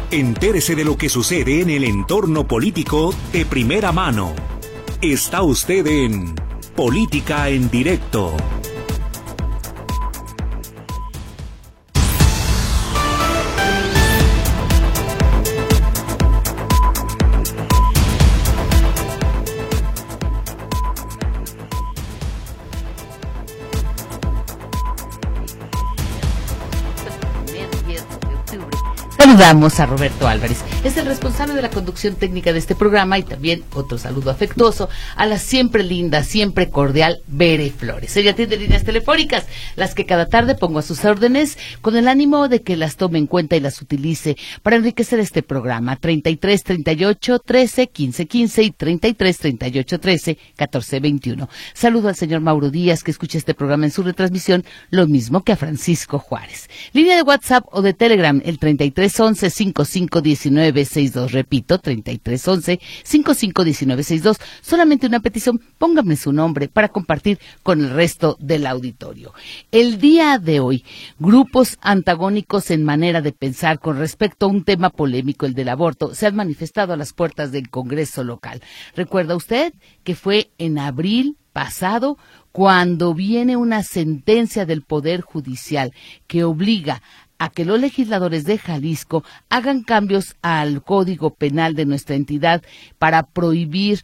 Entérese de lo que sucede en el entorno político de primera mano. Está usted en Política en Directo. Saludamos a Roberto Álvarez, es el responsable de la conducción técnica de este programa, y también otro saludo afectuoso a la siempre linda, siempre cordial Bere Flores. Ella tiene líneas telefónicas, las que cada tarde pongo a sus órdenes con el ánimo de que las tome en cuenta y las utilice para enriquecer este programa. 33 38 13 15 15 y 33 38 13 14 21. Saludo al señor Mauro Díaz, que escucha este programa en su retransmisión, lo mismo que a Francisco Juárez. Línea de WhatsApp o de Telegram, el 33 11 55 19 62. Repito, 33 11 55 19 62. Solamente una petición: pónganme su nombre para compartir con el resto del auditorio. El día de hoy, grupos antagónicos en manera de pensar con respecto a un tema polémico, el del aborto, se han manifestado a las puertas del Congreso local. ¿Recuerda usted que fue en abril pasado cuando viene una sentencia del Poder Judicial que obliga a que los legisladores de Jalisco hagan cambios al Código Penal de nuestra entidad para prohibir,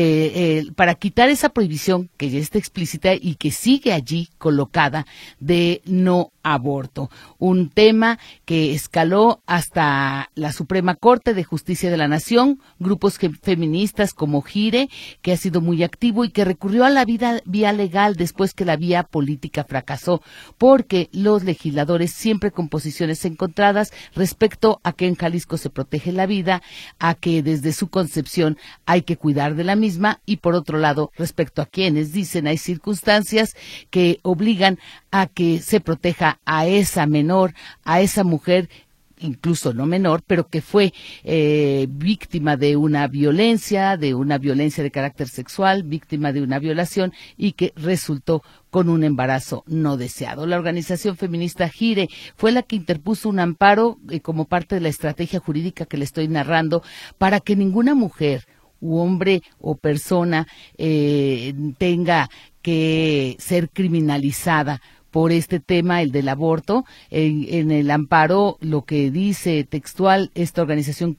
para quitar esa prohibición que ya está explícita y que sigue allí colocada de no aborto? Un tema que escaló hasta la Suprema Corte de Justicia de la Nación, grupos feministas como Gire, que ha sido muy activo y que recurrió a la vía legal después que la vía política fracasó, porque los legisladores siempre con posiciones encontradas respecto a que en Jalisco se protege la vida, a que desde su concepción hay que cuidar de la misma, y por otro lado, respecto a quienes dicen hay circunstancias que obligan a que se proteja a esa menor, a esa mujer, incluso no menor, pero que fue víctima de una violencia de carácter sexual, víctima de una violación y que resultó con un embarazo no deseado. La organización feminista Gire fue la que interpuso un amparo como parte de la estrategia jurídica que le estoy narrando, para que ninguna mujer u hombre o persona tenga que ser criminalizada por este tema, el del aborto. En el amparo, lo que dice textual esta organización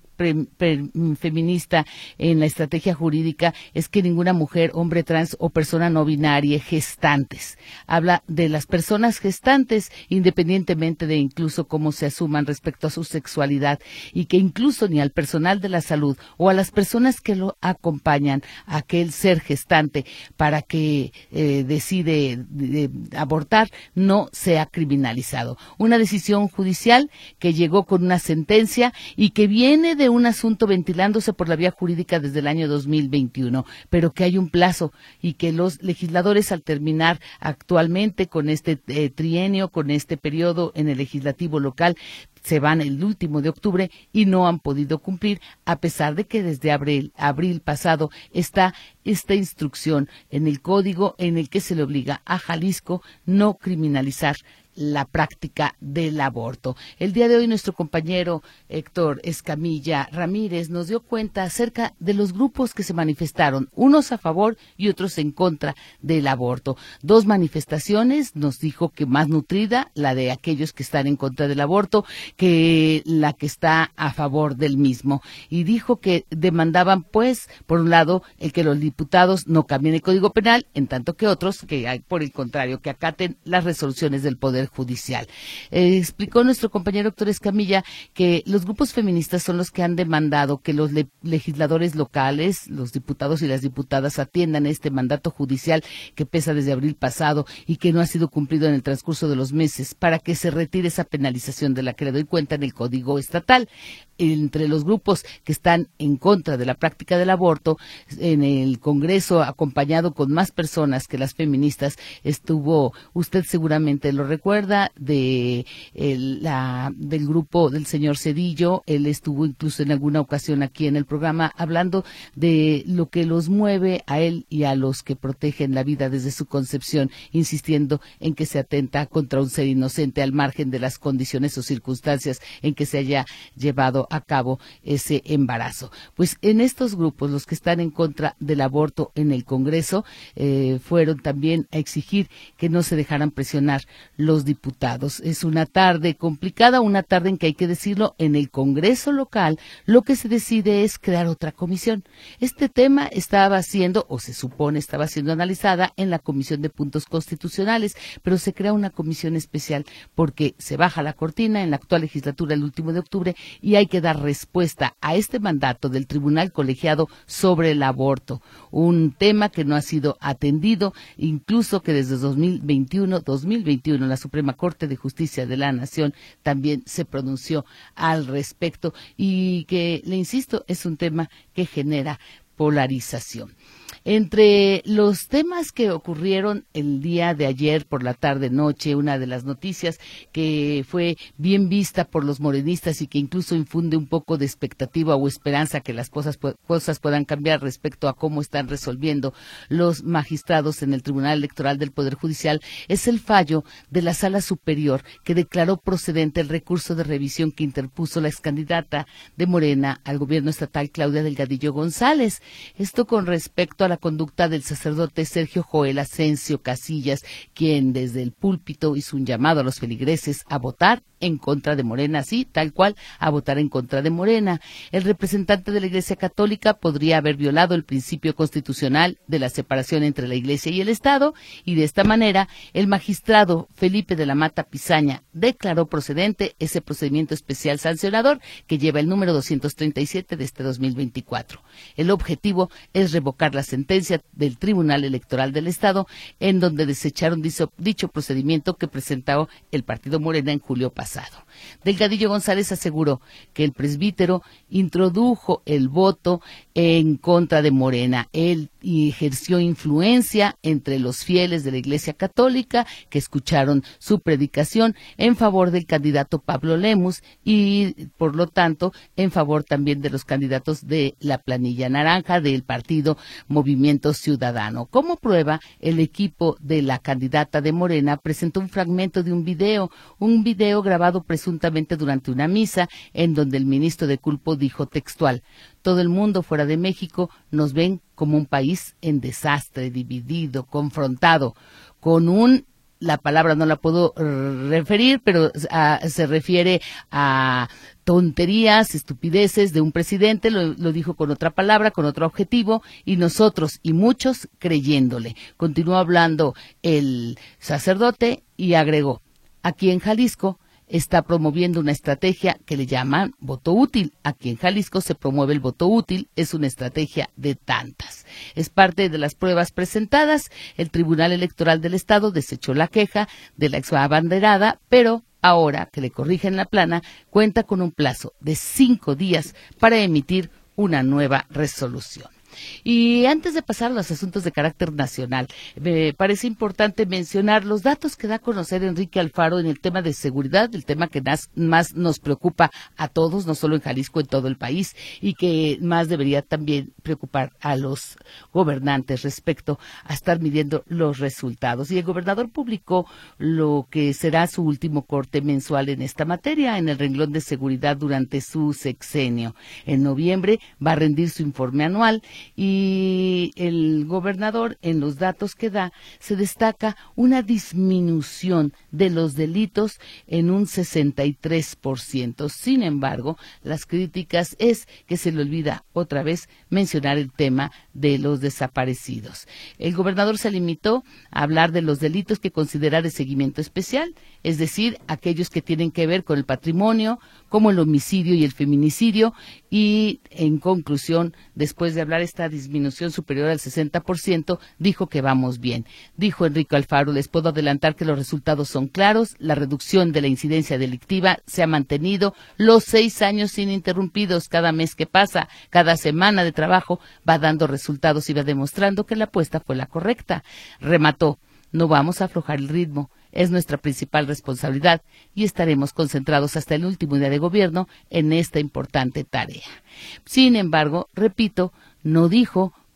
feminista en la estrategia jurídica es que ninguna mujer, hombre trans o persona no binaria gestantes. Habla de las personas gestantes independientemente de incluso cómo se asuman respecto a su sexualidad, y que incluso ni al personal de la salud o a las personas que lo acompañan a aquel ser gestante para que decide abortar no sea criminalizado. Una decisión judicial que llegó con una sentencia y que viene de un asunto ventilándose por la vía jurídica desde el año 2021, pero que hay un plazo y que los legisladores, al terminar actualmente con este trienio, con este periodo en el legislativo local, se van el último de octubre y no han podido cumplir, a pesar de que desde abril pasado está esta instrucción en el código en el que se le obliga a Jalisco no criminalizar la práctica del aborto. El día de hoy nuestro compañero Héctor Escamilla Ramírez nos dio cuenta acerca de los grupos que se manifestaron, unos a favor y otros en contra del aborto. Dos manifestaciones, nos dijo que más nutrida, la de aquellos que están en contra del aborto, que la que está a favor del mismo. Y dijo que demandaban, pues, por un lado, el que los diputados no cambien el Código Penal, en tanto que otros, que por el contrario, que acaten las resoluciones del Poder Judicial. Explicó nuestro compañero Héctor Escamilla que los grupos feministas son los que han demandado que los legisladores locales, los diputados y las diputadas, atiendan este mandato judicial que pesa desde abril pasado y que no ha sido cumplido en el transcurso de los meses, para que se retire esa penalización de la que le doy cuenta en el Código Estatal. Entre los grupos que están en contra de la práctica del aborto, en el Congreso, acompañado con más personas que las feministas, estuvo, usted seguramente lo recuerda, del grupo del señor Cedillo. Él estuvo incluso en alguna ocasión aquí en el programa hablando de lo que los mueve a él y a los que protegen la vida desde su concepción, insistiendo en que se atenta contra un ser inocente al margen de las condiciones o circunstancias en que se haya llevado a cabo ese embarazo. Pues en estos grupos, los que están en contra del aborto en el Congreso, fueron también a exigir que no se dejaran presionar los diputados. Es una tarde complicada, una tarde en que hay que decirlo, en el Congreso local lo que se decide es crear otra comisión. Este tema estaba siendo, o se supone estaba siendo analizada en la Comisión de Puntos Constitucionales, pero se crea una comisión especial porque se baja la cortina en la actual legislatura el último de octubre y hay que dar respuesta a este mandato del Tribunal Colegiado sobre el aborto, un tema que no ha sido atendido, incluso que desde 2021 la Suprema Corte de Justicia de la Nación también se pronunció al respecto y que, le insisto, es un tema que genera polarización. Entre los temas que ocurrieron el día de ayer por la tarde-noche, una de las noticias que fue bien vista por los morenistas y que incluso infunde un poco de expectativa o esperanza que las cosas puedan cambiar respecto a cómo están resolviendo los magistrados en el Tribunal Electoral del Poder Judicial, es el fallo de la Sala Superior que declaró procedente el recurso de revisión que interpuso la excandidata de Morena al gobierno estatal, Claudia Delgadillo González. Esto con respecto a la conducta del sacerdote Sergio Joel Asensio Casillas, quien desde el púlpito hizo un llamado a los feligreses a votar en contra de Morena, sí, tal cual, a votar en contra de Morena. El representante de la Iglesia Católica podría haber violado el principio constitucional de la separación entre la Iglesia y el Estado, y de esta manera el magistrado Felipe de la Mata Pizaña declaró procedente ese procedimiento especial sancionador que lleva el número 237 de este 2024. El objetivo es revocar la sentencia del Tribunal Electoral del Estado, en donde desecharon dicho procedimiento que presentó el partido Morena en julio pasado. Delgadillo González aseguró que el presbítero introdujo el voto en contra de Morena. Él ejerció influencia entre los fieles de la Iglesia Católica que escucharon su predicación en favor del candidato Pablo Lemus y, por lo tanto, en favor también de los candidatos de la planilla naranja del partido Movimiento Ciudadano. Como prueba, el equipo de la candidata de Morena presentó un fragmento de un video grabado presuntamente durante una misa, en donde el ministro de Culto dijo textual: todo el mundo fuera de México nos ven como un país en desastre, dividido, confrontado, con la palabra no la puedo referir, pero se refiere a tonterías, estupideces de un presidente, lo dijo con otra palabra, con otro objetivo, y nosotros y muchos creyéndole. Continuó hablando el sacerdote y agregó: aquí en Jalisco está promoviendo una estrategia que le llaman voto útil. Aquí en Jalisco se promueve el voto útil, es una estrategia de tantas. Es parte de las pruebas presentadas. El Tribunal Electoral del Estado desechó la queja de la exabanderada, pero ahora que le corrigen la plana, cuenta con un plazo de 5 días para emitir una nueva resolución. Y antes de pasar a los asuntos de carácter nacional, me parece importante mencionar los datos que da a conocer Enrique Alfaro en el tema de seguridad, el tema que más nos preocupa a todos, no solo en Jalisco, en todo el país, y que más debería también preocupar a los gobernantes respecto a estar midiendo los resultados. Y el gobernador publicó lo que será su último corte mensual en esta materia, en el renglón de seguridad durante su sexenio. En noviembre va a rendir su informe anual, y el gobernador, en los datos que da, se destaca una disminución de los delitos en un 63%. Sin embargo, las críticas es que se le olvida otra vez mencionar el tema de los desaparecidos. El gobernador se limitó a hablar de los delitos que considera de seguimiento especial, es decir, aquellos que tienen que ver con el patrimonio, como el homicidio y el feminicidio, y en conclusión, después de hablar esta disminución superior al 60%, dijo que vamos bien. Dijo Enrique Alfaro: les puedo adelantar que los resultados son claros, la reducción de la incidencia delictiva se ha mantenido los 6 años ininterrumpidos. Cada mes que pasa, cada semana de trabajo va dando resultados y va demostrando que la apuesta fue la correcta. Remató: no vamos a aflojar el ritmo. Es nuestra principal responsabilidad y estaremos concentrados hasta el último día de gobierno en esta importante tarea. Sin embargo, repito, no dijo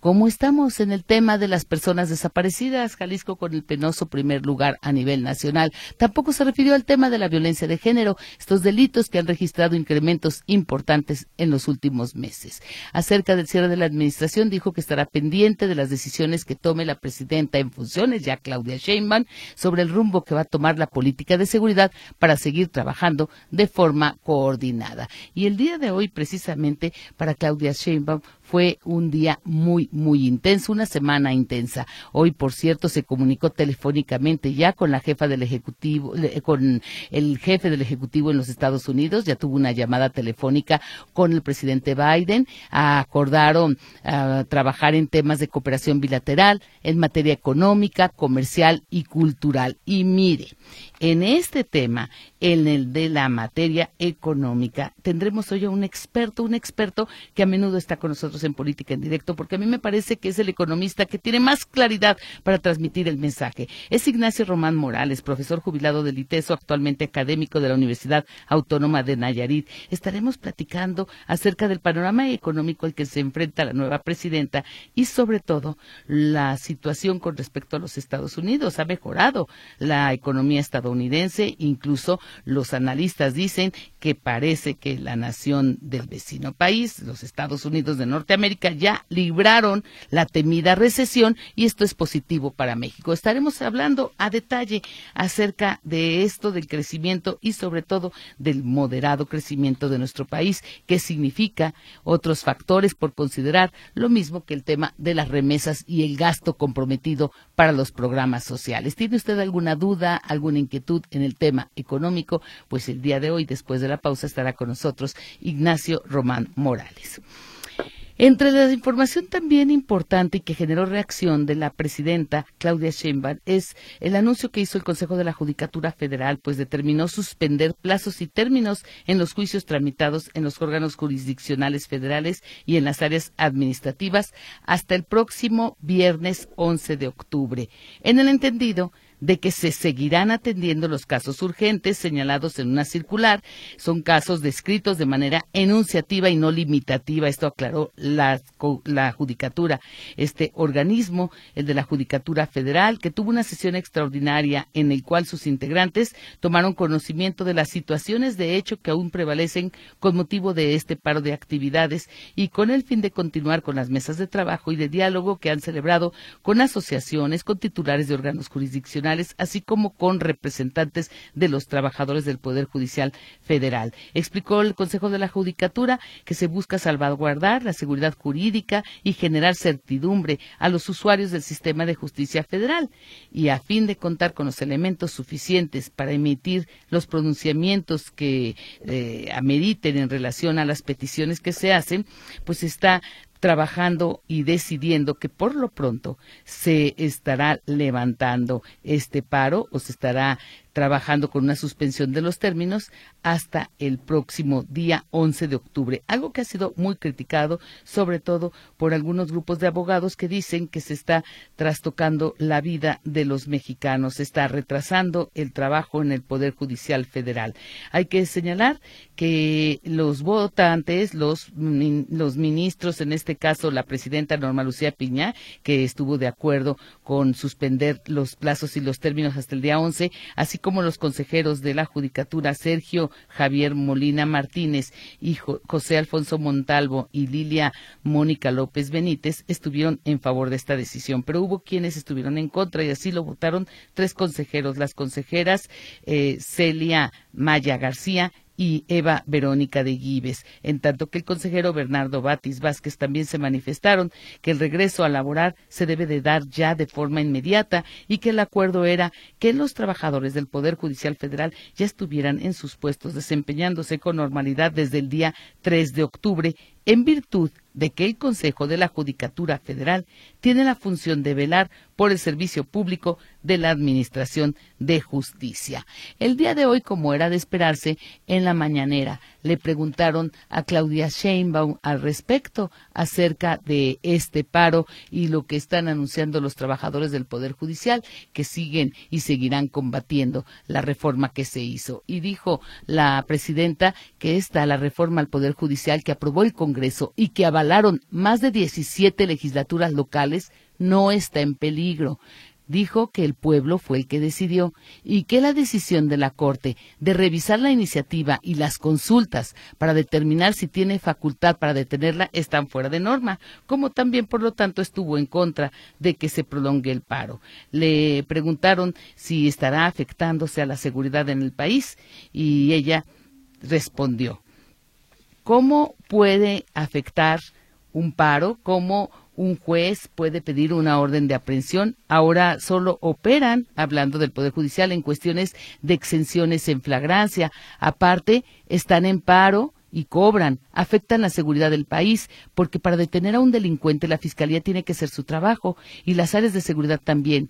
¿Cómo estamos en el tema de las personas desaparecidas? Jalisco con el penoso primer lugar a nivel nacional. Tampoco se refirió al tema de la violencia de género, estos delitos que han registrado incrementos importantes en los últimos meses. Acerca del cierre de la administración, dijo que estará pendiente de las decisiones que tome la presidenta en funciones, ya Claudia Sheinbaum, sobre el rumbo que va a tomar la política de seguridad para seguir trabajando de forma coordinada. Y el día de hoy, precisamente, para Claudia Sheinbaum fue un día muy intenso, una semana intensa. Hoy, por cierto, se comunicó telefónicamente ya con la jefa del Ejecutivo, con el jefe del Ejecutivo en los Estados Unidos, ya tuvo una llamada telefónica con el presidente Biden, acordaron trabajar en temas de cooperación bilateral, en materia económica, comercial y cultural. Y mire, en este tema, en el de la materia económica, tendremos hoy a un experto que a menudo está con nosotros en Política en Directo, porque a mí me parece que es el economista que tiene más claridad para transmitir el mensaje. Es Ignacio Román Morales, profesor jubilado del ITESO, actualmente académico de la Universidad Autónoma de Nayarit. Estaremos platicando acerca del panorama económico al que se enfrenta la nueva presidenta y, sobre todo, la situación con respecto a los Estados Unidos. Ha mejorado la economía estadounidense, incluso los analistas dicen que parece que la nación del vecino país, los Estados Unidos de Norteamérica, ya libraron la temida recesión y esto es positivo para México. Estaremos hablando a detalle acerca de esto, del crecimiento y sobre todo del moderado crecimiento de nuestro país, que significa otros factores por considerar, lo mismo que el tema de las remesas y el gasto comprometido para los programas sociales. ¿Tiene usted alguna duda, alguna inquietud en el tema económico? Pues el día de hoy, después de la pausa, estará con nosotros Ignacio Román Morales. Entre la información también importante y que generó reacción de la presidenta Claudia Sheinbaum es el anuncio que hizo el Consejo de la Judicatura Federal, pues determinó suspender plazos y términos en los juicios tramitados en los órganos jurisdiccionales federales y en las áreas administrativas hasta el próximo viernes 11 de octubre, en el entendido de que se seguirán atendiendo los casos urgentes señalados en una circular. Son casos descritos de manera enunciativa y no limitativa. Esto aclaró la Judicatura. Este organismo, el de la Judicatura Federal, que tuvo una sesión extraordinaria en el cual sus integrantes tomaron conocimiento de las situaciones de hecho que aún prevalecen con motivo de este paro de actividades y con el fin de continuar con las mesas de trabajo y de diálogo que han celebrado con asociaciones, con titulares de órganos jurisdiccionales, así como con representantes de los trabajadores del Poder Judicial Federal. Explicó el Consejo de la Judicatura que se busca salvaguardar la seguridad jurídica y generar certidumbre a los usuarios del sistema de justicia federal y a fin de contar con los elementos suficientes para emitir los pronunciamientos que ameriten en relación a las peticiones que se hacen, pues está trabajando y decidiendo que por lo pronto se estará levantando este paro o se estará trabajando con una suspensión de los términos hasta el próximo día 11 de octubre, algo que ha sido muy criticado, sobre todo por algunos grupos de abogados que dicen que se está trastocando la vida de los mexicanos, se está retrasando el trabajo en el Poder Judicial Federal. Hay que señalar que los votantes, los ministros, en este caso la presidenta Norma Lucía Piña, que estuvo de acuerdo con suspender los plazos y los términos hasta el día 11, así como los consejeros de la Judicatura Sergio Javier Molina Martínez y José Alfonso Montalvo y Lilia Mónica López Benítez, estuvieron en favor de esta decisión, pero hubo quienes estuvieron en contra y así lo votaron 3 consejeros, las consejeras Celia Maya García y Eva Verónica de Guibes, en tanto que el consejero Bernardo Batis Vázquez también se manifestaron que el regreso a laborar se debe de dar ya de forma inmediata y que el acuerdo era que los trabajadores del Poder Judicial Federal ya estuvieran en sus puestos desempeñándose con normalidad desde el día 3 de octubre, en virtud de que el Consejo de la Judicatura Federal tiene la función de velar por el servicio público de la Administración de Justicia. El día de hoy, como era de esperarse, en la mañanera le preguntaron a Claudia Sheinbaum al respecto acerca de este paro y lo que están anunciando los trabajadores del Poder Judicial, que siguen y seguirán combatiendo la reforma que se hizo. Y dijo la presidenta que la reforma al Poder Judicial que aprobó el Congreso Congreso y que avalaron más de 17 legislaturas locales no está en peligro. Dijo que el pueblo fue el que decidió y que la decisión de la Corte de revisar la iniciativa y las consultas para determinar si tiene facultad para detenerla están fuera de norma, como también, por lo tanto, estuvo en contra de que se prolongue el paro. Le preguntaron si estará afectándose a la seguridad en el país y ella respondió: ¿cómo puede afectar un paro? ¿Cómo un juez puede pedir una orden de aprehensión? Ahora solo operan, hablando del Poder Judicial, en cuestiones de exenciones en flagrancia. Aparte, están en paro y cobran, afectan la seguridad del país, porque para detener a un delincuente la Fiscalía tiene que hacer su trabajo y las áreas de seguridad también.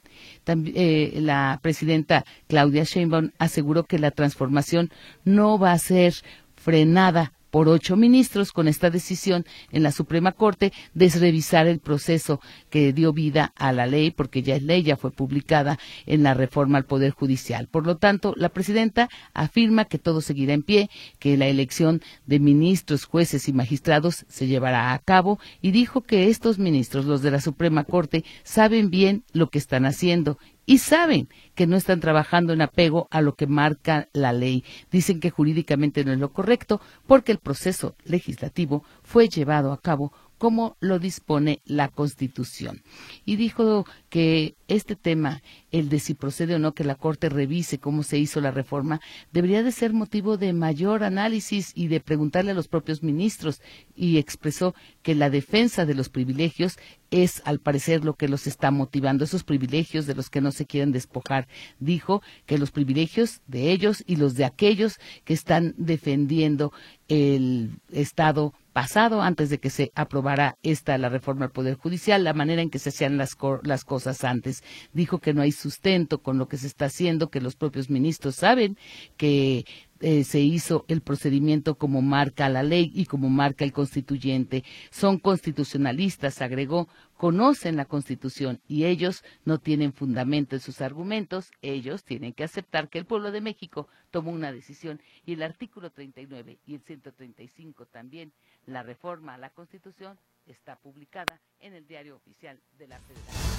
La presidenta Claudia Sheinbaum aseguró que la transformación no va a ser frenada por 8 ministros con esta decisión en la Suprema Corte de revisar el proceso que dio vida a la ley, porque ya es ley, ya fue publicada en la reforma al Poder Judicial. Por lo tanto, la presidenta afirma que todo seguirá en pie, que la elección de ministros, jueces y magistrados se llevará a cabo y dijo que estos ministros, los de la Suprema Corte, saben bien lo que están haciendo y saben que no están trabajando en apego a lo que marca la ley. Dicen que jurídicamente no es lo correcto porque el proceso legislativo fue llevado a cabo como lo dispone la Constitución. Y dijo que este tema, el de si procede o no que la Corte revise cómo se hizo la reforma, debería de ser motivo de mayor análisis y de preguntarle a los propios ministros, y expresó que la defensa de los privilegios es, al parecer, lo que los está motivando, esos privilegios de los que no se quieren despojar. Dijo que los privilegios de ellos y los de aquellos que están defendiendo el Estado pasado, antes de que se aprobara la reforma al Poder Judicial, la manera en que se hacían las cosas antes. Dijo que no hay sustento con lo que se está haciendo, que los propios ministros saben que se hizo el procedimiento como marca la ley y como marca el constituyente. Son constitucionalistas, agregó, conocen la Constitución y ellos no tienen fundamento en sus argumentos. Ellos tienen que aceptar que el pueblo de México tomó una decisión y el artículo 39 y el 135 también, la reforma a la Constitución, está publicada en el Diario Oficial de la Federación.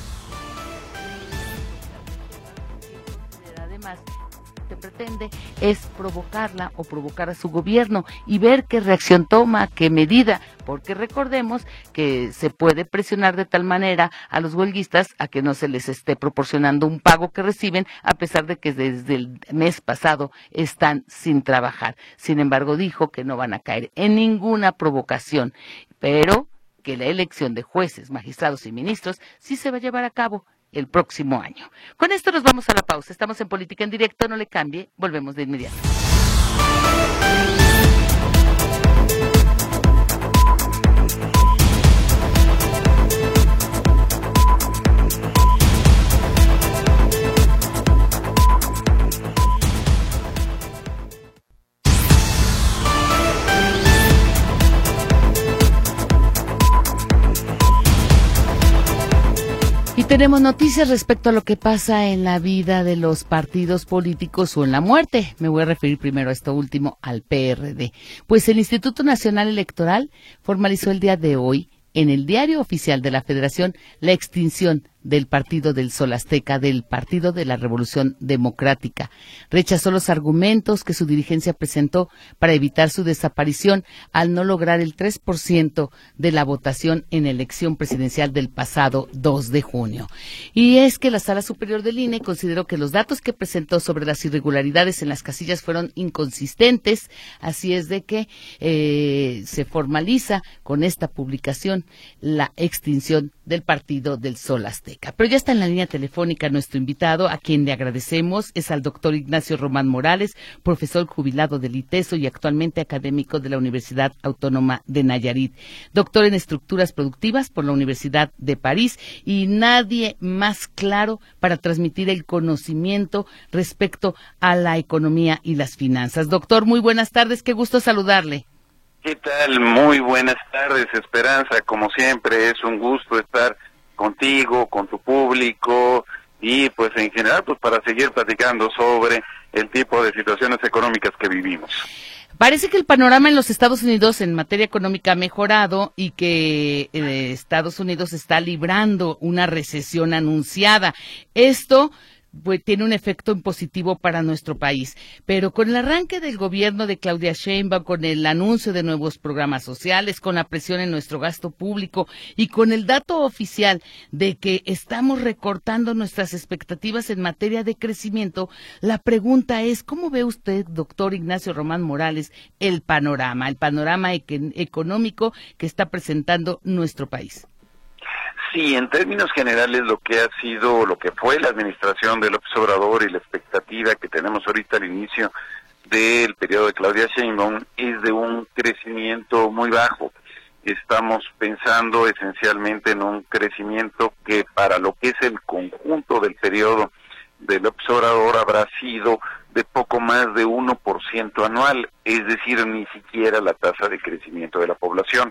Además, que pretende es provocarla o provocar a su gobierno y ver qué reacción toma, qué medida, porque recordemos que se puede presionar de tal manera a los huelguistas a que no se les esté proporcionando un pago que reciben, a pesar de que desde el mes pasado están sin trabajar. Sin embargo, dijo que no van a caer en ninguna provocación, pero que la elección de jueces, magistrados y ministros sí se va a llevar a cabo el próximo año. Con esto nos vamos a la pausa. Estamos en Política en Directo, no le cambie, volvemos de inmediato. Tenemos noticias respecto a lo que pasa en la vida de los partidos políticos o en la muerte. Me voy a referir primero a esto último, al PRD. Pues el Instituto Nacional Electoral formalizó el día de hoy en el Diario Oficial de la Federación la extinción del Partido del Sol Azteca, del Partido de la Revolución Democrática. Rechazó los argumentos que su dirigencia presentó para evitar su desaparición al no lograr el 3% de la votación en la elección presidencial del pasado 2 de junio. Y es que la Sala Superior del INE consideró que los datos que presentó sobre las irregularidades en las casillas fueron inconsistentes, así es de que se formaliza con esta publicación la extinción del Partido del Sol Azteca. Pero ya está en la línea telefónica nuestro invitado, a quien le agradecemos, es al doctor Ignacio Román Morales, profesor jubilado del ITESO y actualmente académico de la Universidad Autónoma de Nayarit, doctor en estructuras productivas por la Universidad de París, y nadie más claro para transmitir el conocimiento respecto a la economía y las finanzas. Doctor, muy buenas tardes, qué gusto saludarle. ¿Qué tal? Muy buenas tardes, Esperanza. Como siempre, es un gusto estar contigo, con tu público y pues en general pues para seguir platicando sobre el tipo de situaciones económicas que vivimos. Parece que el panorama en los Estados Unidos en materia económica ha mejorado y que Estados Unidos está librando una recesión anunciada. Esto pues tiene un efecto en positivo para nuestro país, pero con el arranque del gobierno de Claudia Sheinbaum, con el anuncio de nuevos programas sociales, con la presión en nuestro gasto público y con el dato oficial de que estamos recortando nuestras expectativas en materia de crecimiento, la pregunta es, ¿cómo ve usted, doctor Ignacio Román Morales, el panorama económico que está presentando nuestro país? Sí, en términos generales lo que fue la administración de López Obrador y la expectativa que tenemos ahorita al inicio del periodo de Claudia Sheinbaum es de un crecimiento muy bajo. Estamos pensando esencialmente en un crecimiento que para lo que es el conjunto del periodo de López Obrador habrá sido de poco más de 1% anual, es decir, ni siquiera la tasa de crecimiento de la población.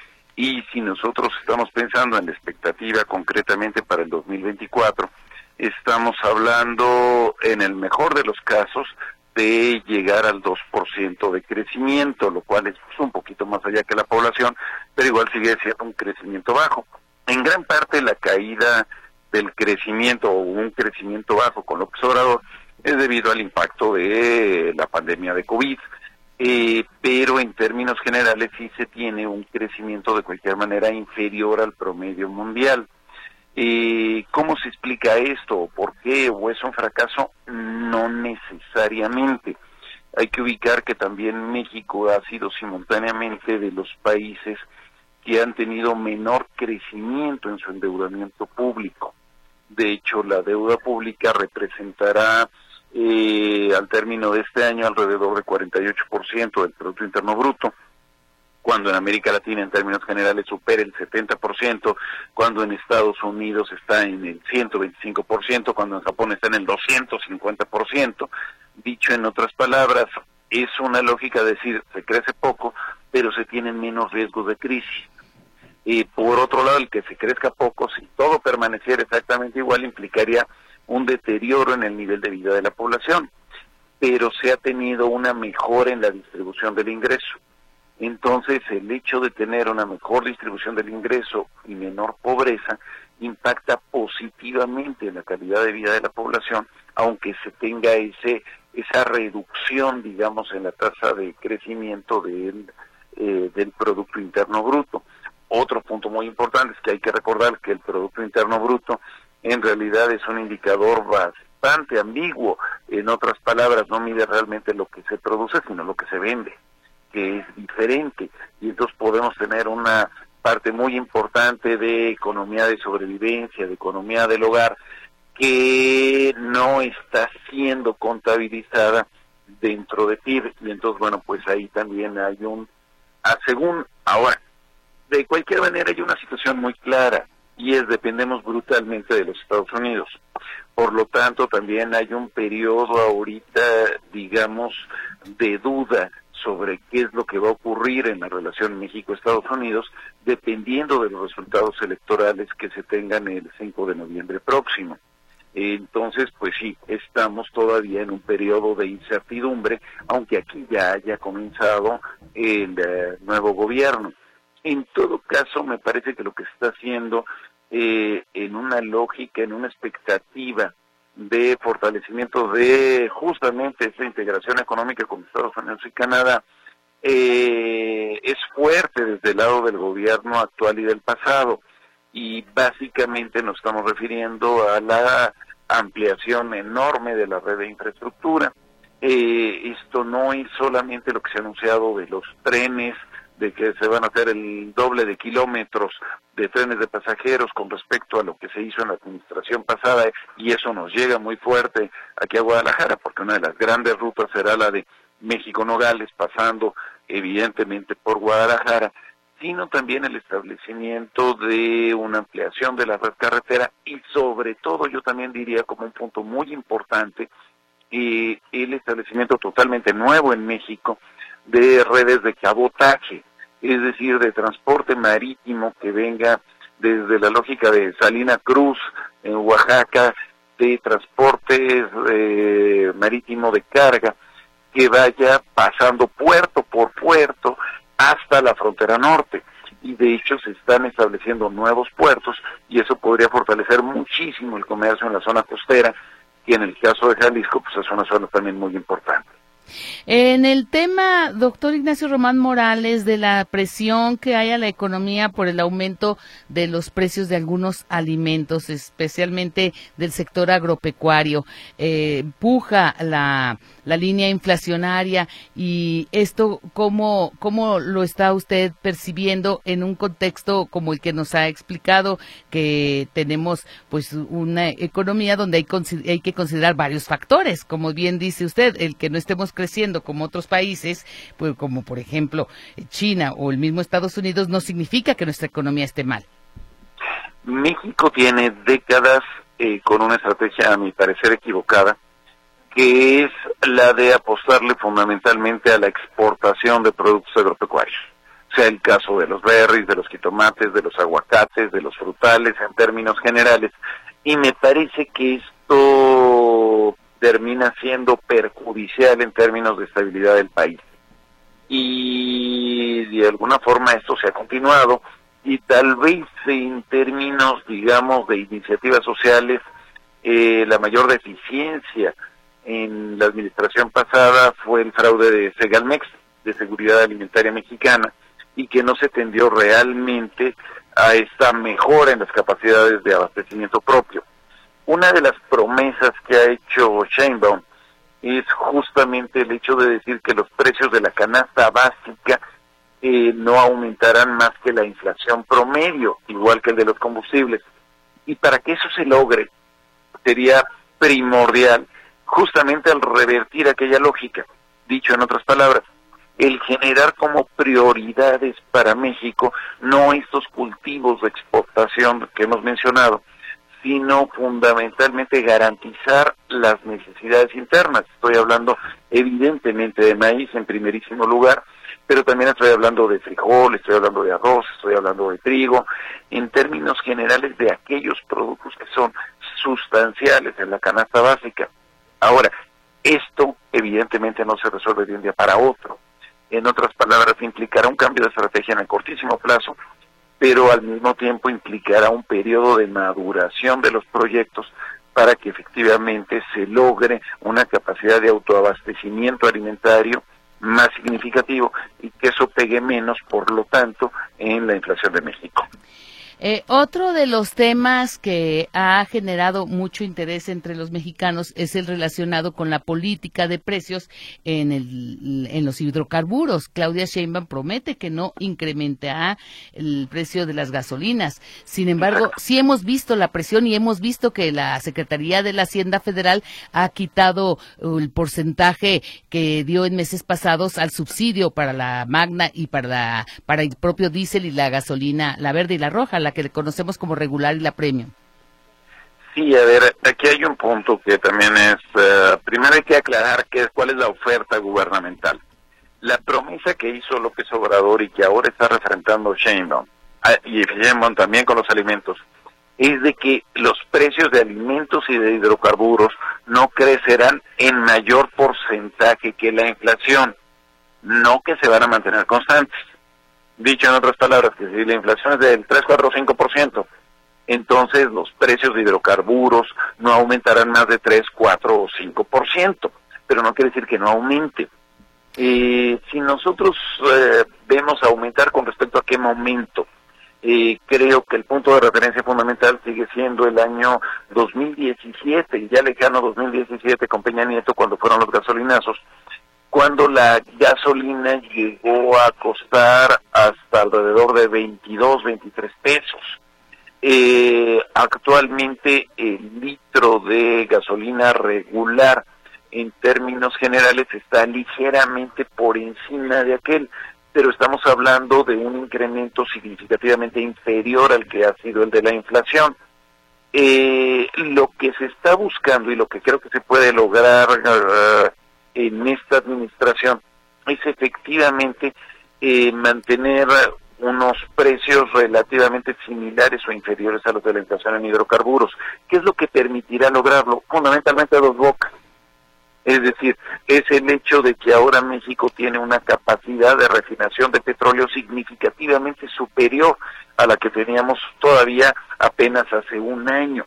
Y si nosotros estamos pensando en la expectativa concretamente para el 2024, estamos hablando, en el mejor de los casos, de llegar al 2% de crecimiento, lo cual es un poquito más allá que la población, pero igual sigue siendo un crecimiento bajo. En gran parte la caída del crecimiento o un crecimiento bajo con López Obrador es debido al impacto de la pandemia de COVID. Pero en términos generales sí se tiene un crecimiento de cualquier manera inferior al promedio mundial. ¿Cómo se explica esto? ¿Por qué? ¿O es un fracaso? No necesariamente. Hay que ubicar que también México ha sido simultáneamente de los países que han tenido menor crecimiento en su endeudamiento público. De hecho, la deuda pública representará al término de este año alrededor del 48% del Producto Interno Bruto, cuando en América Latina en términos generales supera el 70%, cuando en Estados Unidos está en el 125%, cuando en Japón está en el 250%. Dicho en otras palabras, es una lógica decir, se crece poco, pero se tienen menos riesgos de crisis. Por otro lado, el que se crezca poco, si todo permaneciera exactamente igual, implicaría un deterioro en el nivel de vida de la población, pero se ha tenido una mejora en la distribución del ingreso. Entonces, el hecho de tener una mejor distribución del ingreso y menor pobreza impacta positivamente en la calidad de vida de la población, aunque se tenga esa reducción, digamos, en la tasa de crecimiento del Producto Interno Bruto. Otro punto muy importante es que hay que recordar que el Producto Interno Bruto en realidad es un indicador bastante ambiguo. En otras palabras, no mide realmente lo que se produce, sino lo que se vende, que es diferente. Y entonces podemos tener una parte muy importante de economía de sobrevivencia, de economía del hogar, que no está siendo contabilizada dentro de PIB. Y entonces, bueno, pues ahí también hay ahora, de cualquier manera hay una situación muy clara, y dependemos brutalmente de los Estados Unidos. Por lo tanto, también hay un periodo ahorita, digamos, de duda sobre qué es lo que va a ocurrir en la relación México-Estados Unidos, dependiendo de los resultados electorales que se tengan el 5 de noviembre próximo. Entonces, pues sí, estamos todavía en un periodo de incertidumbre, aunque aquí ya haya comenzado el nuevo gobierno. En todo caso, me parece que lo que se está haciendo en una lógica, en una expectativa de fortalecimiento de justamente esta integración económica con Estados Unidos y Canadá, es fuerte desde el lado del gobierno actual y del pasado, y básicamente nos estamos refiriendo a la ampliación enorme de la red de infraestructura. Esto no es solamente lo que se ha anunciado de los trenes, de que se van a hacer el doble de kilómetros de trenes de pasajeros con respecto a lo que se hizo en la administración pasada, y eso nos llega muy fuerte aquí a Guadalajara, porque una de las grandes rutas será la de México-Nogales, pasando evidentemente por Guadalajara, sino también el establecimiento de una ampliación de la red carretera, y sobre todo yo también diría como un punto muy importante, el establecimiento totalmente nuevo en México de redes de cabotaje, es decir, de transporte marítimo que venga desde la lógica de Salina Cruz, en Oaxaca, de transporte marítimo de carga, que vaya pasando puerto por puerto hasta la frontera norte. Y de hecho se están estableciendo nuevos puertos y eso podría fortalecer muchísimo el comercio en la zona costera, que en el caso de Jalisco pues es una zona también muy importante. En el tema, doctor Ignacio Román Morales, de la presión que hay a la economía por el aumento de los precios de algunos alimentos, especialmente del sector agropecuario, empuja la línea inflacionaria, y esto, ¿cómo lo está usted percibiendo en un contexto como el que nos ha explicado, que tenemos pues una economía donde hay que considerar varios factores, como bien dice usted, el que no estemos creciendo como otros países, pues como por ejemplo China o el mismo Estados Unidos, no significa que nuestra economía esté mal. México tiene décadas con una estrategia, a mi parecer, equivocada, que es la de apostarle fundamentalmente a la exportación de productos agropecuarios. Sea el caso de los berries, de los jitomates, de los aguacates, de los frutales, en términos generales. Y me parece que esto termina siendo perjudicial en términos de estabilidad del país. Y de alguna forma esto se ha continuado, y tal vez en términos, digamos, de iniciativas sociales, la mayor deficiencia en la administración pasada fue el fraude de Segalmex, de Seguridad Alimentaria Mexicana, y que no se tendió realmente a esta mejora en las capacidades de abastecimiento propio. Una de las promesas que ha hecho Sheinbaum es justamente el hecho de decir que los precios de la canasta básica no aumentarán más que la inflación promedio, igual que el de los combustibles. Y para que eso se logre, sería primordial, justamente al revertir aquella lógica, dicho en otras palabras, el generar como prioridades para México no estos cultivos de exportación que hemos mencionado, sino fundamentalmente garantizar las necesidades internas. Estoy hablando evidentemente de maíz en primerísimo lugar, pero también estoy hablando de frijol, estoy hablando de arroz, estoy hablando de trigo, en términos generales de aquellos productos que son sustanciales en la canasta básica. Ahora, esto evidentemente no se resuelve de un día para otro. En otras palabras, implicará un cambio de estrategia en el cortísimo plazo, pero al mismo tiempo implicará un periodo de maduración de los proyectos para que efectivamente se logre una capacidad de autoabastecimiento alimentario más significativo y que eso pegue menos, por lo tanto, en la inflación de México. Otro de los temas que ha generado mucho interés entre los mexicanos es el relacionado con la política de precios en los hidrocarburos. Claudia Sheinbaum promete que no incrementará el precio de las gasolinas. Sin embargo, sí hemos visto la presión y hemos visto que la Secretaría de la Hacienda Federal ha quitado el porcentaje que dio en meses pasados al subsidio para la Magna y para el propio diésel y la gasolina, la verde y la roja, la que conocemos como regular y la premium. Sí, a ver, aquí hay un punto que también es, primero hay que aclarar cuál es la oferta gubernamental. La promesa que hizo López Obrador y que ahora está refrendando Sheinbaum, y Sheinbaum también con los alimentos, es de que los precios de alimentos y de hidrocarburos no crecerán en mayor porcentaje que la inflación, no que se van a mantener constantes. Dicho en otras palabras, que si la inflación es del 3, 4 o 5%, entonces los precios de hidrocarburos no aumentarán más de 3, 4 o 5%, pero no quiere decir que no aumente. Si nosotros vemos aumentar con respecto a qué momento, creo que el punto de referencia fundamental sigue siendo el año 2017, ya lejano 2017 con Peña Nieto, cuando fueron los gasolinazos, cuando la gasolina llegó a costar hasta alrededor de 22, 23 pesos. Actualmente el litro de gasolina regular en términos generales está ligeramente por encima de aquel, pero estamos hablando de un incremento significativamente inferior al que ha sido el de la inflación. Lo que se está buscando y lo que creo que se puede lograr en esta administración es efectivamente mantener unos precios relativamente similares o inferiores a los de la inflación en hidrocarburos. ¿Qué es lo que permitirá lograrlo? Fundamentalmente dos bocas. Es decir, es el hecho de que ahora México tiene una capacidad de refinación de petróleo significativamente superior a la que teníamos todavía apenas hace un año.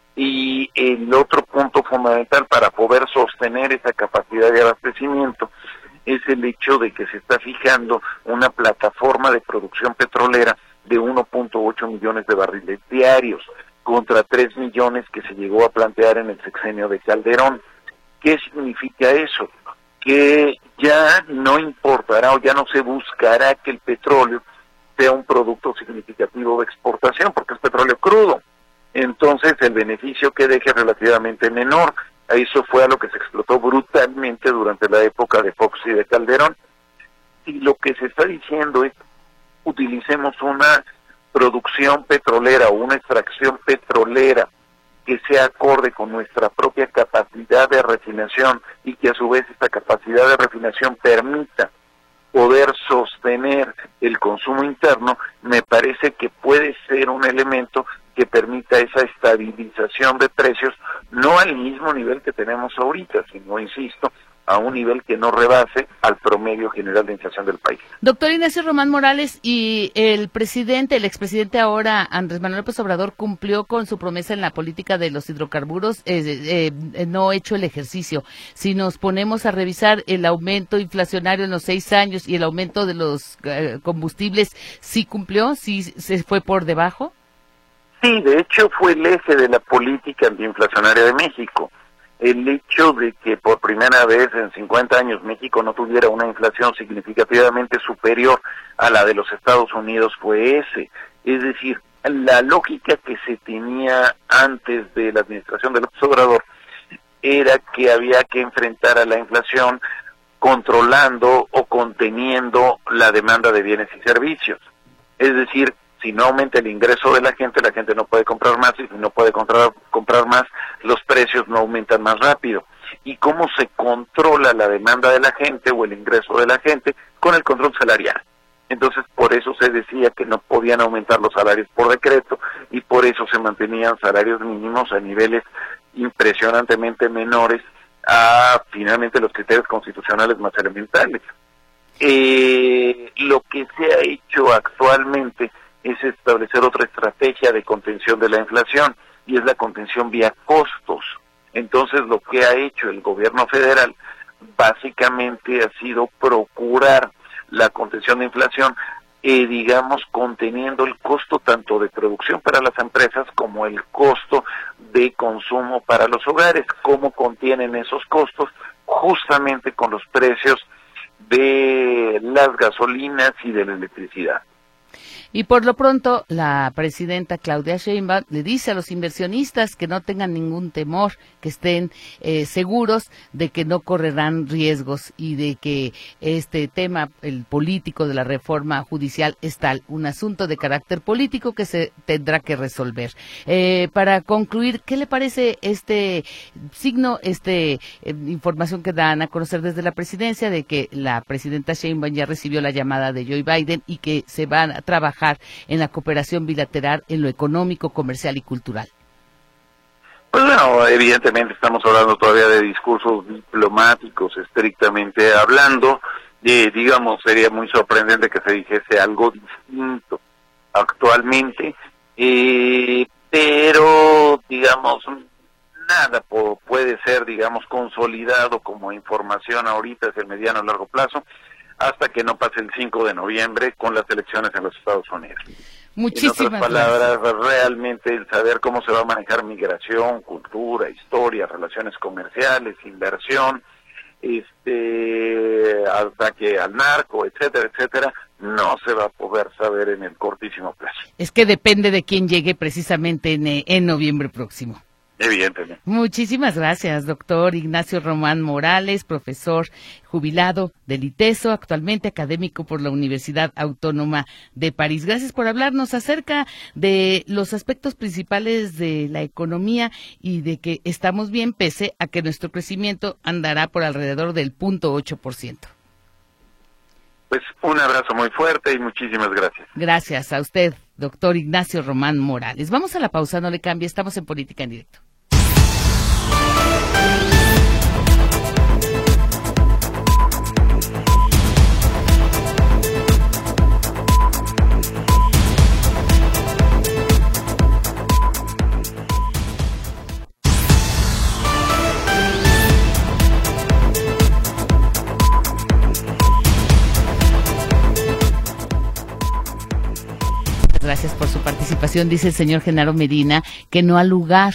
Y el otro punto fundamental para poder sostener esa capacidad de abastecimiento es el hecho de que se está fijando una plataforma de producción petrolera de 1.8 millones de barriles diarios, contra 3 millones que se llegó a plantear en el sexenio de Calderón. ¿Qué significa eso? Que ya no importará o ya no se buscará que el petróleo sea un producto significativo de exportación, porque es petróleo crudo. Entonces el beneficio que deje es relativamente menor. Eso fue a lo que se explotó brutalmente durante la época de Fox y de Calderón. Y lo que se está diciendo es, utilicemos una producción petrolera o una extracción petrolera que sea acorde con nuestra propia capacidad de refinación y que a su vez esta capacidad de refinación permita poder sostener el consumo interno. Me parece que puede ser un elemento que permita esa estabilización de precios, no al mismo nivel que tenemos ahorita, sino, insisto, a un nivel que no rebase al promedio general de inflación del país. Doctor Ignacio Román Morales, y el expresidente ahora, Andrés Manuel López Obrador, cumplió con su promesa en la política de los hidrocarburos, no hecho el ejercicio. Si nos ponemos a revisar el aumento inflacionario en los 6 años y el aumento de los combustibles, ¿sí cumplió? ¿Sí se fue por debajo? Sí, de hecho fue el eje de la política antiinflacionaria de México. El hecho de que por primera vez en 50 años México no tuviera una inflación significativamente superior a la de los Estados Unidos fue ese. Es decir, la lógica que se tenía antes de la administración de López Obrador era que había que enfrentar a la inflación controlando o conteniendo la demanda de bienes y servicios. Es decir, si no aumenta el ingreso de la gente no puede comprar más, y si no puede comprar más, los precios no aumentan más rápido. ¿Y cómo se controla la demanda de la gente o el ingreso de la gente? Con el control salarial. Entonces, por eso se decía que no podían aumentar los salarios por decreto, y por eso se mantenían salarios mínimos a niveles impresionantemente menores a, finalmente, los criterios constitucionales más elementales. Lo que se ha hecho actualmente es establecer otra estrategia de contención de la inflación, y es la contención vía costos. Entonces, lo que ha hecho el gobierno federal básicamente ha sido procurar la contención de inflación, digamos, conteniendo el costo tanto de producción para las empresas como el costo de consumo para los hogares. ¿Cómo contienen esos costos? Justamente con los precios de las gasolinas y de la electricidad. Y por lo pronto, la presidenta Claudia Sheinbaum le dice a los inversionistas que no tengan ningún temor, que estén seguros de que no correrán riesgos y de que este tema, el político de la reforma judicial, es tal, un asunto de carácter político que se tendrá que resolver. Para concluir, ¿qué le parece este signo, información que dan a conocer desde la presidencia de que la presidenta Sheinbaum ya recibió la llamada de Joe Biden y que se van a trabajar en la cooperación bilateral en lo económico, comercial y cultural? Pues bueno, evidentemente estamos hablando todavía de discursos diplomáticos, estrictamente hablando. Digamos, sería muy sorprendente que se dijese algo distinto actualmente, pero, digamos, nada puede ser, digamos, consolidado como información ahorita hacia el mediano o largo plazo, hasta que no pase el 5 de noviembre con las elecciones en los Estados Unidos. Muchísimas en otras palabras, realmente el saber cómo se va a manejar migración, cultura, historia, relaciones comerciales, inversión, ataque al narco, etcétera, etcétera, no se va a poder saber en el cortísimo plazo. Es que depende de quién llegue precisamente en noviembre próximo. Evidentemente. Muchísimas gracias, doctor Ignacio Román Morales, profesor jubilado del ITESO, actualmente académico por la Universidad Autónoma de París. Gracias por hablarnos acerca de los aspectos principales de la economía y de que estamos bien pese a que nuestro crecimiento andará por alrededor del 0.8%. Pues un abrazo muy fuerte y muchísimas gracias. Gracias a usted, doctor Ignacio Román Morales. Vamos a la pausa, no le cambie, estamos en Política en Directo. gracias por su participación. Dice el señor Genaro Medina que no ha lugar,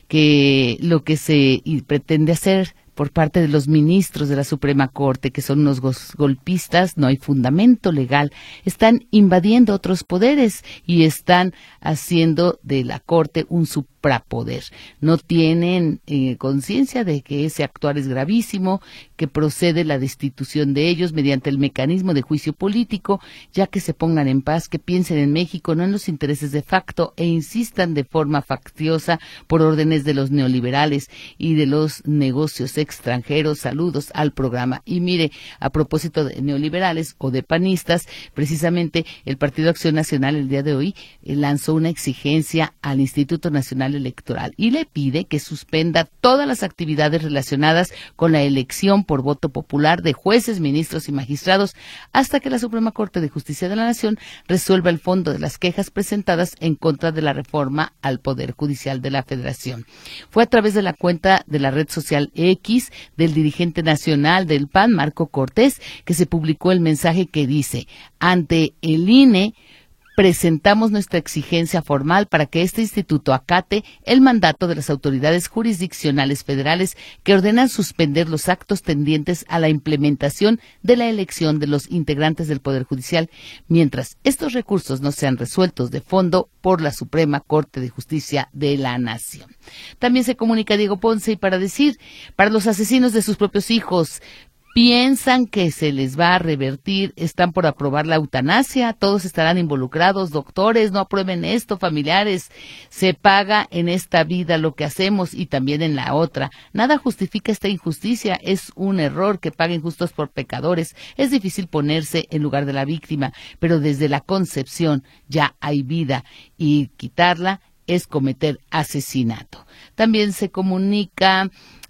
que lo que se pretende hacer por parte de los ministros de la Suprema Corte, que son unos golpistas, no hay fundamento legal. Están invadiendo otros poderes y están haciendo de la Corte un suprapoder. No tienen conciencia de que ese actuar es gravísimo, que procede la destitución de ellos mediante el mecanismo de juicio político, ya que se pongan en paz, que piensen en México, no en los intereses de facto, e insistan de forma facciosa por órdenes de los neoliberales y de los negocios extranjeros. Saludos al programa. Y mire, a propósito de neoliberales o de panistas, precisamente el Partido Acción Nacional el día de hoy lanzó una exigencia al Instituto Nacional Electoral y le pide que suspenda todas las actividades relacionadas con la elección por voto popular de jueces, ministros y magistrados hasta que la Suprema Corte de Justicia de la Nación resuelva el fondo de las quejas presentadas en contra de la reforma al Poder Judicial de la Federación. Fue a través de la cuenta de la red social X del dirigente nacional del PAN, Marco Cortés, que se publicó el mensaje que dice: ante el INE presentamos nuestra exigencia formal para que este instituto acate el mandato de las autoridades jurisdiccionales federales que ordenan suspender los actos tendientes a la implementación de la elección de los integrantes del Poder Judicial, mientras estos recursos no sean resueltos de fondo por la Suprema Corte de Justicia de la Nación. También se comunica Diego Ponce y para decir, para los asesinos de sus propios hijos, piensan que se les va a revertir, están por aprobar la eutanasia, todos estarán involucrados, doctores, no aprueben esto, familiares, se paga en esta vida lo que hacemos y también en la otra. Nada justifica esta injusticia, es un error que paguen justos por pecadores. Es difícil ponerse en lugar de la víctima, pero desde la concepción ya hay vida y quitarla es cometer asesinato. También se comunica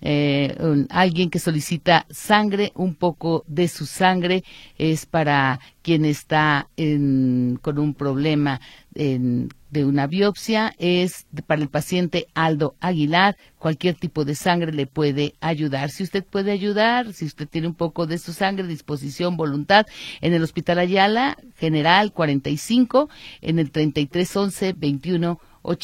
alguien que solicita sangre, un poco de su sangre, es para quien está con un problema de una biopsia, es para el paciente Aldo Aguilar. Cualquier tipo de sangre le puede ayudar. Si usted puede ayudar, si usted tiene un poco de su sangre, disposición, voluntad, en el Hospital Ayala, General 45, en el 3311 21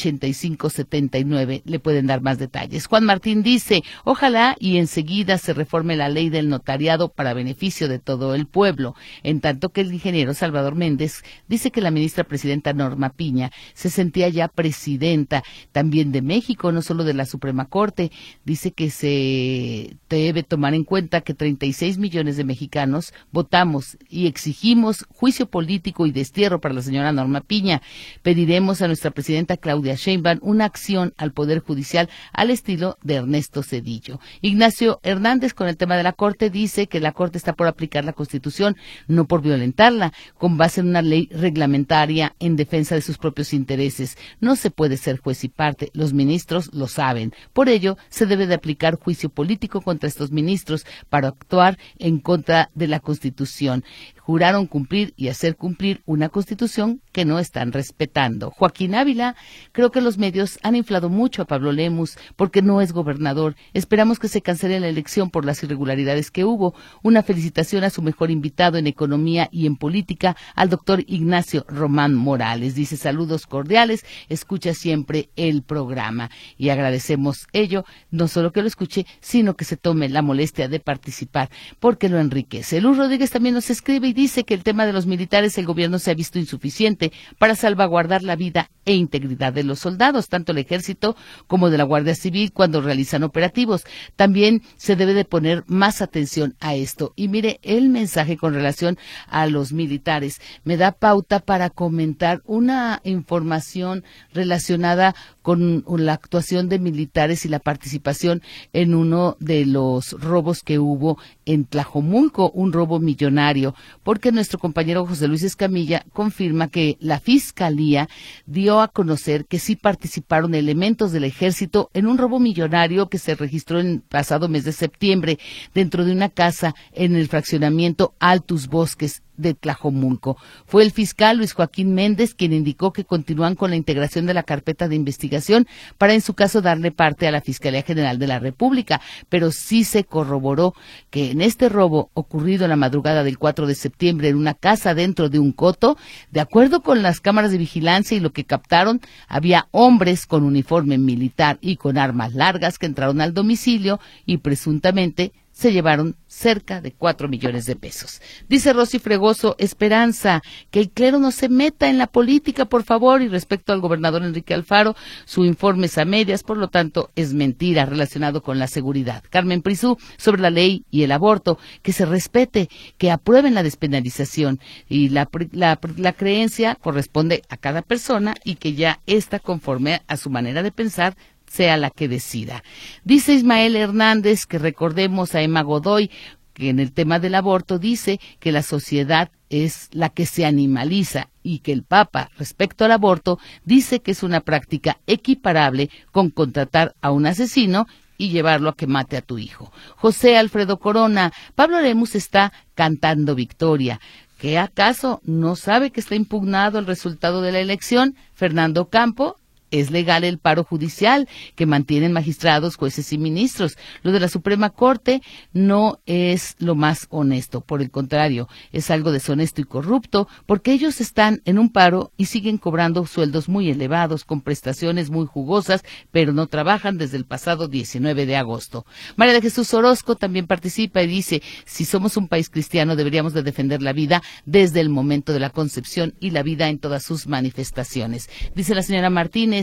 8579 le pueden dar más detalles. Juan Martín dice, ojalá y enseguida se reforme la ley del notariado para beneficio de todo el pueblo, en tanto que el ingeniero Salvador Méndez dice que la ministra presidenta Norma Piña se sentía ya presidenta también de México, no solo de la Suprema Corte. Dice que se debe tomar en cuenta que 36 millones de mexicanos votamos y exigimos juicio político y destierro para la señora Norma Piña. Pediremos a nuestra presidenta Claudia Sheinbaum una acción al Poder Judicial al estilo de Ernesto Zedillo. Ignacio Hernández, con el tema de la Corte, dice que la Corte está por aplicar la Constitución, no por violentarla, con base en una ley reglamentaria en defensa de sus propios intereses. No se puede ser juez y parte, los ministros lo saben. Por ello, se debe de aplicar juicio político contra estos ministros para actuar en contra de la Constitución. Juraron cumplir y hacer cumplir una Constitución que no están respetando. Joaquín Ávila, creo que los medios han inflado mucho a Pablo Lemus porque no es gobernador. Esperamos que se cancele la elección por las irregularidades que hubo. Una felicitación a su mejor invitado en economía y en política, al doctor Ignacio Román Morales. Dice, saludos cordiales, escucha siempre el programa. Y agradecemos ello, no solo que lo escuche, sino que se tome la molestia de participar, porque lo enriquece. Luz Rodríguez también nos escribe y dice que el tema de los militares, el gobierno se ha visto insuficiente para salvaguardar la vida e integridad de los soldados, tanto el ejército como de la Guardia Civil cuando realizan operativos. También se debe de poner más atención a esto. Y mire, el mensaje con relación a los militares me da pauta para comentar una información relacionada con la actuación de militares y la participación en uno de los robos que hubo en Tlajomulco, un robo millonario, porque nuestro compañero José Luis Escamilla confirma que la Fiscalía dio a conocer que sí participaron elementos del Ejército en un robo millonario que se registró en el pasado mes de septiembre dentro de una casa en el fraccionamiento Altus Bosques de Tlajomulco. Fue el fiscal Luis Joaquín Méndez quien indicó que continúan con la integración de la carpeta de investigación para en su caso darle parte a la Fiscalía General de la República, pero sí se corroboró que en este robo ocurrido en la madrugada del 4 de septiembre en una casa dentro de un coto, de acuerdo con las cámaras de vigilancia y lo que captaron, había hombres con uniforme militar y con armas largas que entraron al domicilio y presuntamente se llevaron cerca de 4 millones de pesos. Dice Rosy Fregoso, esperanza, que el clero no se meta en la política, por favor, y respecto al gobernador Enrique Alfaro, su informe es a medias, por lo tanto, es mentira relacionado con la seguridad. Carmen Prisú, sobre la ley y el aborto, que se respete, que aprueben la despenalización, y la creencia corresponde a cada persona y que ya está conforme a su manera de pensar, sea la que decida. Dice Ismael Hernández que recordemos a Emma Godoy, que en el tema del aborto dice que la sociedad es la que se animaliza y que el Papa, respecto al aborto, dice que es una práctica equiparable con contratar a un asesino y llevarlo a que mate a tu hijo. José Alfredo Corona, Pablo Lemus está cantando victoria. ¿Qué acaso no sabe que está impugnado el resultado de la elección? Fernando Campo, es legal el paro judicial que mantienen magistrados, jueces y ministros. Lo de la Suprema Corte no es lo más honesto, por el contrario, es algo deshonesto y corrupto, porque ellos están en un paro y siguen cobrando sueldos muy elevados, con prestaciones muy jugosas, pero no trabajan desde el pasado 19 de agosto. María de Jesús Orozco también participa y dice, si somos un país cristiano deberíamos de defender la vida desde el momento de la concepción y la vida en todas sus manifestaciones. Dice la señora Martínez,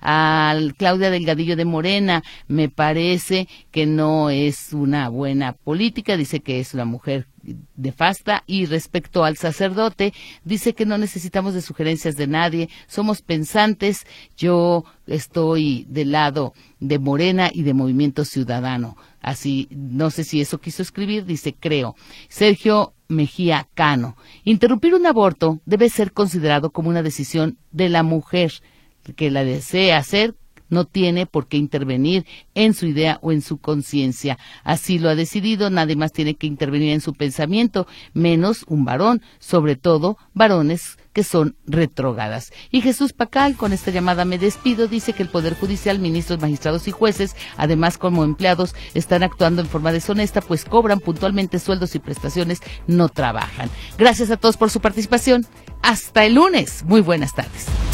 a Claudia Delgadillo de Morena, me parece que no es una buena política, dice que es una mujer nefasta, y respecto al sacerdote, dice que no necesitamos de sugerencias de nadie, somos pensantes, yo estoy del lado de Morena y de Movimiento Ciudadano, así, no sé si eso quiso escribir, dice creo. Sergio Mejía Cano, interrumpir un aborto debe ser considerado como una decisión de la mujer, que la desea hacer, no tiene por qué intervenir en su idea o en su conciencia. Así lo ha decidido, nadie más tiene que intervenir en su pensamiento, menos un varón, sobre todo varones que son retrógradas. Y Jesús Pacal, con esta llamada me despido, dice que el Poder Judicial, ministros, magistrados y jueces, además como empleados, están actuando en forma deshonesta, pues cobran puntualmente sueldos y prestaciones, no trabajan. Gracias a todos por su participación. Hasta el lunes. Muy buenas tardes.